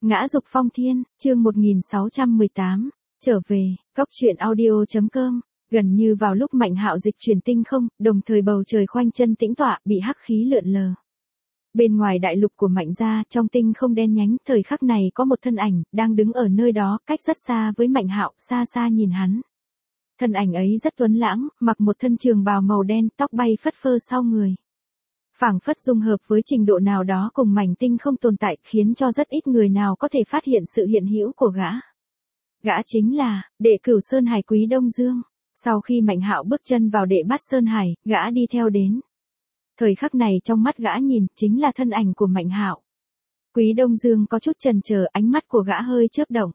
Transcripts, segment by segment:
Ngã dục phong thiên, chương 1618, trở về, góc truyện audio.com, gần như vào lúc Mạnh Hạo dịch chuyển tinh không, đồng thời bầu trời khoanh chân tĩnh tọa, bị hắc khí lượn lờ. Bên ngoài đại lục của Mạnh gia, trong tinh không đen nhánh, thời khắc này có một thân ảnh, đang đứng ở nơi đó, cách rất xa với Mạnh Hạo, xa xa nhìn hắn. Thân ảnh ấy rất tuấn lãng, mặc một thân trường bào màu đen, tóc bay phất phơ sau người. Phảng phất dung hợp với trình độ nào đó cùng mảnh tinh không tồn tại, khiến cho rất ít người nào có thể phát hiện sự hiện hữu của gã. Gã chính là Đệ Cửu Sơn Hải Quý Đông Dương. Sau khi Mạnh Hạo bước chân vào Đệ Bát Sơn Hải, gã đi theo đến. Thời khắc này trong mắt gã nhìn, chính là thân ảnh của Mạnh Hạo. Quý Đông Dương có chút chần chờ, ánh mắt của gã hơi chớp động.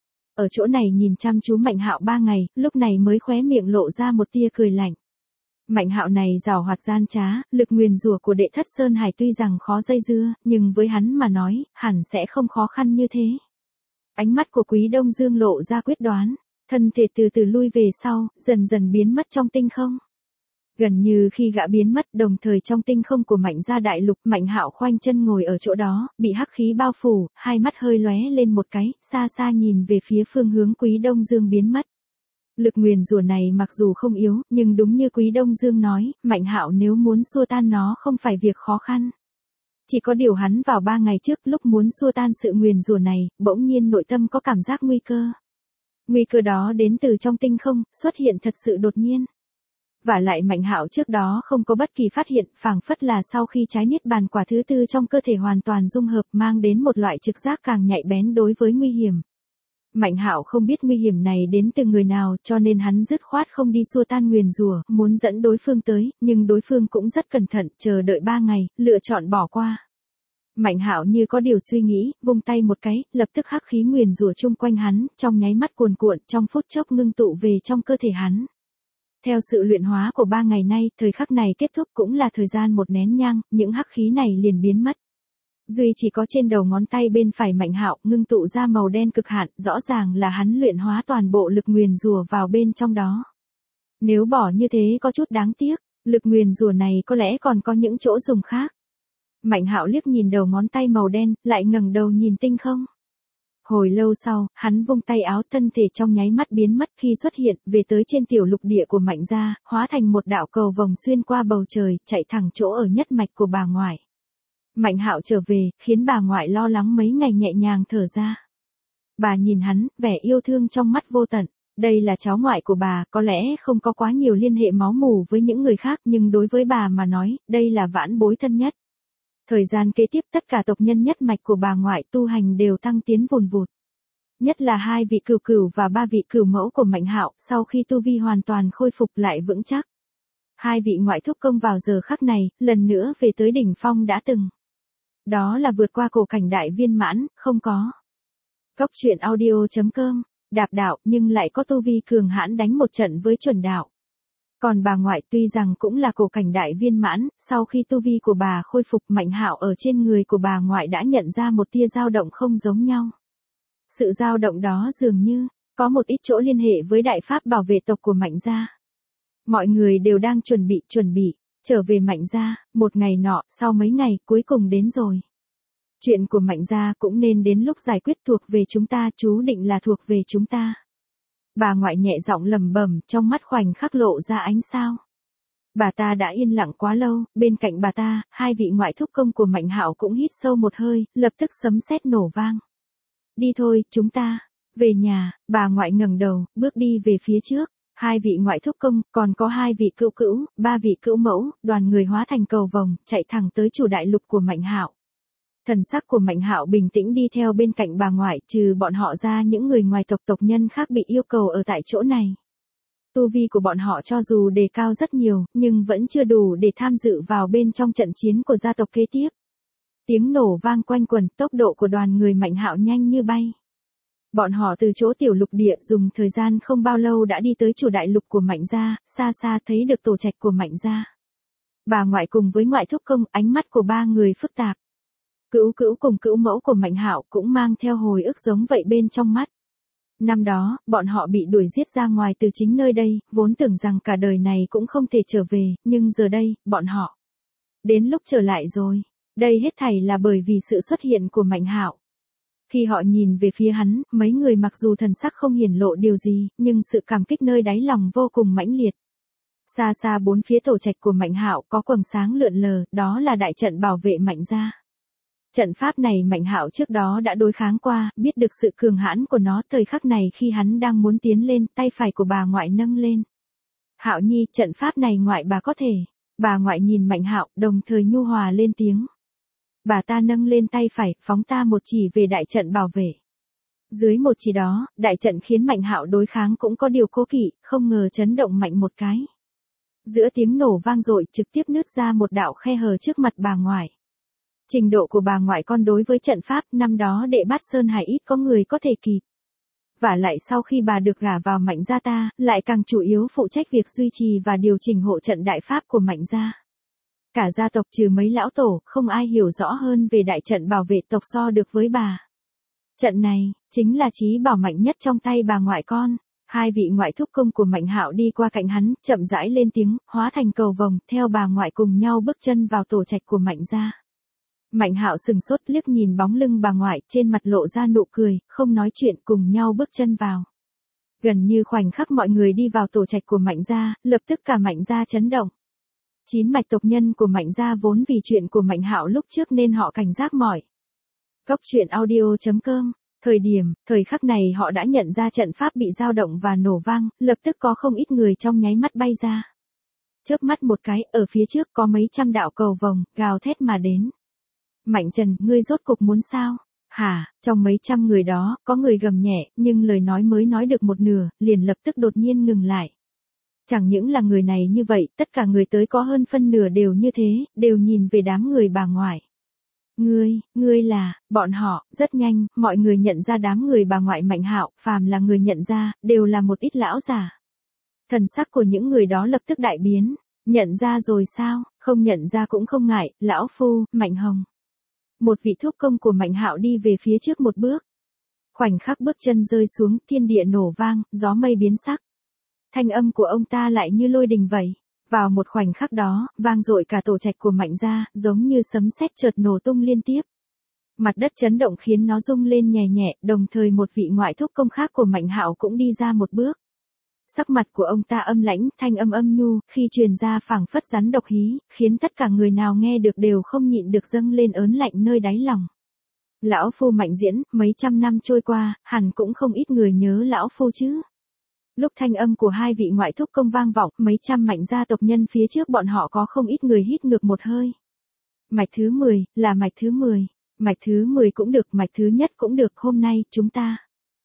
Ở chỗ này nhìn chăm chú Mạnh Hạo 3 ngày, lúc này mới khóe miệng lộ ra một tia cười lạnh. Mạnh Hạo này giàu hoạt gian trá, lực nguyền rủa của Đệ Thất Sơn Hải tuy rằng khó dây dưa, nhưng với hắn mà nói, hẳn sẽ không khó khăn như thế. Ánh mắt của Quý Đông Dương lộ ra quyết đoán, thân thể từ từ lui về sau, dần dần biến mất trong tinh không. Gần như khi gã biến mất, đồng thời trong tinh không của Mạnh gia đại lục, Mạnh Hạo khoanh chân ngồi ở chỗ đó, bị hắc khí bao phủ, hai mắt hơi lóe lên một cái, xa xa nhìn về phía phương hướng Quý Đông Dương biến mất. Lực nguyền rủa này mặc dù không yếu, nhưng đúng như Quý Đông Dương nói, Mạnh Hạo nếu muốn xua tan nó không phải việc khó khăn. Chỉ có điều hắn vào 3 ngày trước lúc muốn xua tan sự nguyền rủa này, bỗng nhiên nội tâm có cảm giác nguy cơ. Nguy cơ đó đến từ trong tinh không, xuất hiện thật sự đột nhiên. Và lại Mạnh Hạo trước đó không có bất kỳ phát hiện, phảng phất là sau khi trái niết bàn quả thứ tư trong cơ thể hoàn toàn dung hợp mang đến một loại trực giác càng nhạy bén đối với nguy hiểm. Mạnh Hạo không biết nguy hiểm này đến từ người nào, cho nên hắn dứt khoát không đi xua tan nguyền rủa, muốn dẫn đối phương tới, nhưng đối phương cũng rất cẩn thận, chờ đợi 3 ngày, lựa chọn bỏ qua. Mạnh Hạo như có điều suy nghĩ, vung tay một cái, lập tức hắc khí nguyền rủa chung quanh hắn, trong nháy mắt cuồn cuộn, trong phút chốc ngưng tụ về trong cơ thể hắn. Theo sự luyện hóa của 3 ngày nay, thời khắc này kết thúc cũng là thời gian một nén nhang, những hắc khí này liền biến mất. Duy chỉ có trên đầu ngón tay bên phải Mạnh Hạo ngưng tụ ra màu đen cực hạn, rõ ràng là hắn luyện hóa toàn bộ lực nguyền rủa vào bên trong đó. Nếu bỏ như thế có chút đáng tiếc, lực nguyền rủa này có lẽ còn có những chỗ dùng khác. Mạnh Hạo liếc nhìn đầu ngón tay màu đen, lại ngẩng đầu nhìn tinh không. Hồi lâu sau, hắn vung tay áo, thân thể trong nháy mắt biến mất, khi xuất hiện, về tới trên tiểu lục địa của Mạnh gia, hóa thành một đạo cầu vòng xuyên qua bầu trời, chạy thẳng chỗ ở nhất mạch của bà ngoại. Mạnh Hạo trở về, khiến bà ngoại lo lắng mấy ngày nhẹ nhàng thở ra. Bà nhìn hắn, vẻ yêu thương trong mắt vô tận. Đây là cháu ngoại của bà, có lẽ không có quá nhiều liên hệ máu mủ với những người khác, nhưng đối với bà mà nói, đây là vãn bối thân nhất. Thời gian kế tiếp tất cả tộc nhân nhất mạch của bà ngoại tu hành đều tăng tiến vùn vụt. Nhất là 2 vị cửu cửu và 3 vị cửu mẫu của Mạnh Hạo, sau khi tu vi hoàn toàn khôi phục lại vững chắc. 2 vị ngoại thúc công vào giờ khắc này, lần nữa về tới đỉnh phong đã từng. Đó là vượt qua cổ cảnh đại viên mãn, không có. Góc truyện audio.com, đạp đạo nhưng lại có tu vi cường hãn đánh một trận với chuẩn đạo. Còn bà ngoại tuy rằng cũng là cổ cảnh đại viên mãn, sau khi tu vi của bà khôi phục, Mạnh Hạo ở trên người của bà ngoại đã nhận ra một tia dao động không giống nhau. Sự dao động đó dường như có một ít chỗ liên hệ với đại pháp bảo vệ tộc của Mạnh gia. Mọi người đều đang chuẩn bị trở về Mạnh gia, một ngày nọ, sau mấy ngày, cuối cùng đến rồi. Chuyện của Mạnh gia cũng nên đến lúc giải quyết, thuộc về chúng ta, chú định là thuộc về chúng ta. Bà ngoại nhẹ giọng lẩm bẩm, trong mắt khoảnh khắc lộ ra ánh sao. Bà ta đã yên lặng quá lâu, bên cạnh bà ta, 2 vị ngoại thúc công của Mạnh Hạo cũng hít sâu một hơi, lập tức sấm sét nổ vang. Đi thôi, chúng ta về nhà. Bà ngoại ngẩng đầu, bước đi về phía trước. 2 vị ngoại thúc công, còn có 2 vị cữu cữu, 3 vị cữu mẫu, đoàn người hóa thành cầu vồng, chạy thẳng tới chủ đại lục của Mạnh Hạo. Thần sắc của Mạnh Hạo bình tĩnh đi theo bên cạnh bà ngoại, trừ bọn họ ra những người ngoài tộc nhân khác bị yêu cầu ở tại chỗ này. Tu vi của bọn họ cho dù đề cao rất nhiều, nhưng vẫn chưa đủ để tham dự vào bên trong trận chiến của gia tộc kế tiếp. Tiếng nổ vang quanh quẩn, tốc độ của đoàn người Mạnh Hạo nhanh như bay. Bọn họ từ chỗ tiểu lục địa dùng thời gian không bao lâu đã đi tới chủ đại lục của Mạnh gia, xa xa thấy được tổ trạch của Mạnh gia. Bà ngoại cùng với ngoại thúc công, ánh mắt của 3 người phức tạp. Cữu cữu cùng cữu mẫu của Mạnh Hạo cũng mang theo hồi ức giống vậy bên trong mắt. Năm đó, bọn họ bị đuổi giết ra ngoài từ chính nơi đây, vốn tưởng rằng cả đời này cũng không thể trở về, nhưng giờ đây, bọn họ đến lúc trở lại rồi. Đây hết thảy là bởi vì sự xuất hiện của Mạnh Hạo. Khi họ nhìn về phía hắn, mấy người mặc dù thần sắc không hiển lộ điều gì, nhưng sự cảm kích nơi đáy lòng vô cùng mãnh liệt. Xa xa bốn phía tổ trạch của Mạnh Hạo có quầng sáng lượn lờ, đó là đại trận bảo vệ Mạnh gia. Trận pháp này Mạnh Hạo trước đó đã đối kháng qua, biết được sự cường hãn của nó. Thời khắc này khi hắn đang muốn tiến lên, tay phải của bà ngoại nâng lên. Hạo nhi, trận pháp này ngoại bà có thể. Bà ngoại nhìn Mạnh Hạo, đồng thời nhu hòa lên tiếng. Bà ta nâng lên tay phải, phóng ta một chỉ về đại trận bảo vệ. Dưới một chỉ đó, đại trận khiến Mạnh Hạo đối kháng cũng có điều cố kỵ, không ngờ chấn động mạnh một cái. Giữa tiếng nổ vang dội, trực tiếp nứt ra một đạo khe hở trước mặt bà ngoại. Trình độ của bà ngoại con đối với trận pháp năm đó Đệ Bát Sơn Hải ít có người có thể kịp. Vả lại sau khi bà được gả vào Mạnh gia ta, lại càng chủ yếu phụ trách việc duy trì và điều chỉnh hộ trận đại pháp của Mạnh gia. Cả gia tộc trừ mấy lão tổ, không ai hiểu rõ hơn về đại trận bảo vệ tộc so được với bà. Trận này, chính là chí bảo mạnh nhất trong tay bà ngoại con. Hai vị ngoại thúc công của Mạnh Hạo đi qua cạnh hắn, chậm rãi lên tiếng, hóa thành cầu vồng, theo bà ngoại cùng nhau bước chân vào tổ trạch của Mạnh gia. Mạnh Hạo sừng sốt liếc nhìn bóng lưng bà ngoại, trên mặt lộ ra nụ cười, không nói chuyện, cùng nhau bước chân vào. Gần như khoảnh khắc mọi người đi vào tổ trạch của Mạnh gia, lập tức cả Mạnh gia chấn động. 9 mạch tộc nhân của Mạnh gia vốn vì chuyện của Mạnh Hạo lúc trước nên họ cảnh giác mỏi. Cốc truyện audio.com. Thời khắc này họ đã nhận ra trận pháp bị dao động và nổ vang, lập tức có không ít người trong nháy mắt bay ra. Chớp mắt một cái, ở phía trước có mấy trăm đạo cầu vồng, gào thét mà đến. Mạnh Trần, ngươi rốt cục muốn sao? Hả, trong mấy trăm người đó, có người gầm nhẹ, nhưng lời nói mới nói được một nửa, liền lập tức đột nhiên ngừng lại. Chẳng những là người này như vậy, tất cả người tới có hơn phân nửa đều như thế, đều nhìn về đám người bà ngoại. Ngươi là, bọn họ, rất nhanh, mọi người nhận ra đám người bà ngoại Mạnh Hạo, phàm là người nhận ra, đều là một ít lão già. Thần sắc của những người đó lập tức đại biến, nhận ra rồi sao, không nhận ra cũng không ngại, lão phu, Mạnh Hồng. Một vị thúc công của Mạnh Hạo đi về phía trước một bước. Khoảnh khắc bước chân rơi xuống, thiên địa nổ vang, gió mây biến sắc. Thanh âm của ông ta lại như lôi đình vậy. Vào một khoảnh khắc đó, vang dội cả tổ trạch của Mạnh gia, giống như sấm sét chợt nổ tung liên tiếp. Mặt đất chấn động khiến nó rung lên nhẹ nhẹ, đồng thời một vị ngoại thúc công khác của Mạnh Hạo cũng đi ra một bước. Sắc mặt của ông ta âm lãnh, thanh âm âm nhu, khi truyền ra phảng phất rắn độc hí, khiến tất cả người nào nghe được đều không nhịn được dâng lên ớn lạnh nơi đáy lòng. Lão phu Mạnh Diễn, mấy trăm năm trôi qua, hẳn cũng không ít người nhớ lão phu chứ. Lúc thanh âm của hai vị ngoại thúc công vang vọng, mấy trăm Mạnh gia tộc nhân phía trước bọn họ có không ít người hít ngược một hơi. Mạch thứ 10, là mạch thứ 10. Mạch thứ 10 cũng được, mạch thứ nhất cũng được, hôm nay, chúng ta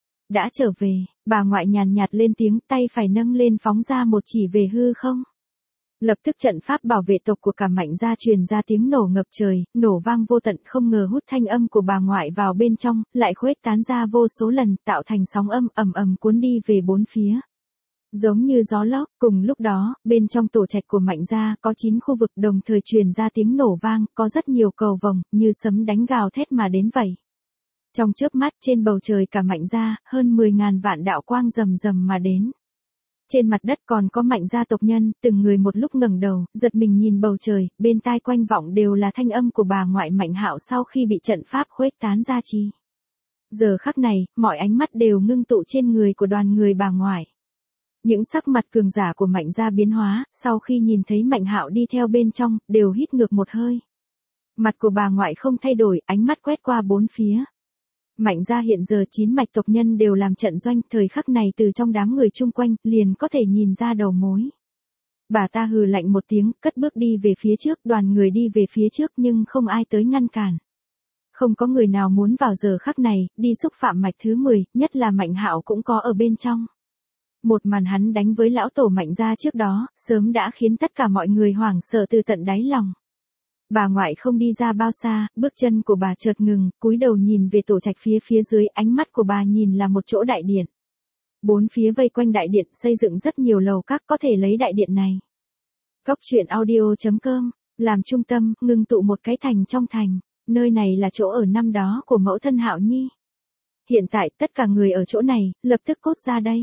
đã trở về. Bà ngoại nhàn nhạt lên tiếng, tay phải nâng lên phóng ra một chỉ về hư không. Lập tức trận pháp bảo vệ tộc của cả Mạnh gia truyền ra tiếng nổ ngập trời, nổ vang vô tận, không ngờ hút thanh âm của bà ngoại vào bên trong, lại khuếch tán ra vô số lần, tạo thành sóng âm ầm ầm cuốn đi về bốn phía. Giống như gió lốc, cùng lúc đó, bên trong tổ trạch của Mạnh gia có 9 khu vực đồng thời truyền ra tiếng nổ vang, có rất nhiều cầu vồng, như sấm đánh gào thét mà đến vậy. Trong chớp mắt trên bầu trời cả Mạnh gia, hơn 10.000 vạn đạo quang rầm rầm mà đến. Trên mặt đất còn có Mạnh gia tộc nhân, từng người một lúc ngẩng đầu, giật mình nhìn bầu trời, bên tai quanh vọng đều là thanh âm của bà ngoại Mạnh Hạo sau khi bị trận pháp khuếch tán ra chi. Giờ khắc này, mọi ánh mắt đều ngưng tụ trên người của đoàn người bà ngoại. Những sắc mặt cường giả của Mạnh gia biến hóa, sau khi nhìn thấy Mạnh Hạo đi theo bên trong, đều hít ngược một hơi. Mặt của bà ngoại không thay đổi, ánh mắt quét qua bốn phía. Mạnh gia hiện giờ 9 mạch tộc nhân đều làm trận doanh, thời khắc này từ trong đám người chung quanh, liền có thể nhìn ra đầu mối. Bà ta hừ lạnh một tiếng, cất bước đi về phía trước, đoàn người đi về phía trước nhưng không ai tới ngăn cản. Không có người nào muốn vào giờ khắc này, đi xúc phạm mạch thứ 10, nhất là Mạnh Hạo cũng có ở bên trong. Một màn hắn đánh với lão tổ Mạnh gia trước đó, sớm đã khiến tất cả mọi người hoảng sợ từ tận đáy lòng. Bà ngoại không đi ra bao xa, bước chân của bà chợt ngừng, cúi đầu nhìn về tổ trạch phía dưới, ánh mắt của bà nhìn là một chỗ đại điện. Bốn phía vây quanh đại điện, xây dựng rất nhiều lầu các, có thể lấy đại điện này. Cốc truyện audio.com, làm trung tâm, ngưng tụ một cái thành trong thành, nơi này là chỗ ở năm đó của mẫu thân Hạo Nhi. Hiện tại, tất cả người ở chỗ này, lập tức cốt ra đây.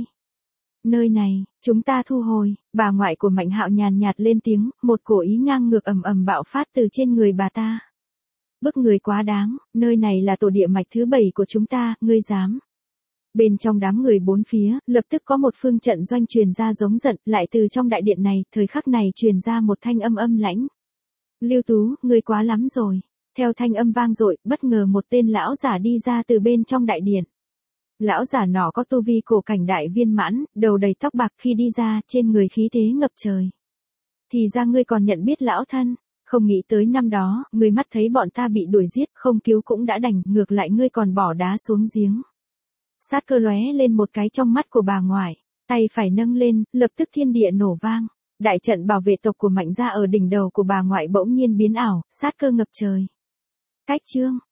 Nơi này, chúng ta thu hồi, bà ngoại của Mạnh Hạo nhàn nhạt lên tiếng, một cổ ý ngang ngược ầm ầm bạo phát từ trên người bà ta. Bức người quá đáng, nơi này là tổ địa mạch thứ 7 của chúng ta, ngươi dám. Bên trong đám người bốn phía, lập tức có một phương trận doanh truyền ra giống giận, lại từ trong đại điện này, thời khắc này truyền ra một thanh âm âm lãnh. Lưu Tú, ngươi quá lắm rồi. Theo thanh âm vang dội, bất ngờ một tên lão giả đi ra từ bên trong đại điện. Lão giả nọ có tu vi cổ cảnh đại viên mãn, đầu đầy tóc bạc, khi đi ra, trên người khí thế ngập trời. Thì ra ngươi còn nhận biết lão thân, không nghĩ tới năm đó, ngươi mắt thấy bọn ta bị đuổi giết, không cứu cũng đã đành, ngược lại ngươi còn bỏ đá xuống giếng. Sát cơ lóe lên một cái trong mắt của bà ngoại, tay phải nâng lên, lập tức thiên địa nổ vang. Đại trận bảo vệ tộc của Mạnh gia ở đỉnh đầu của bà ngoại bỗng nhiên biến ảo, sát cơ ngập trời. Cách chương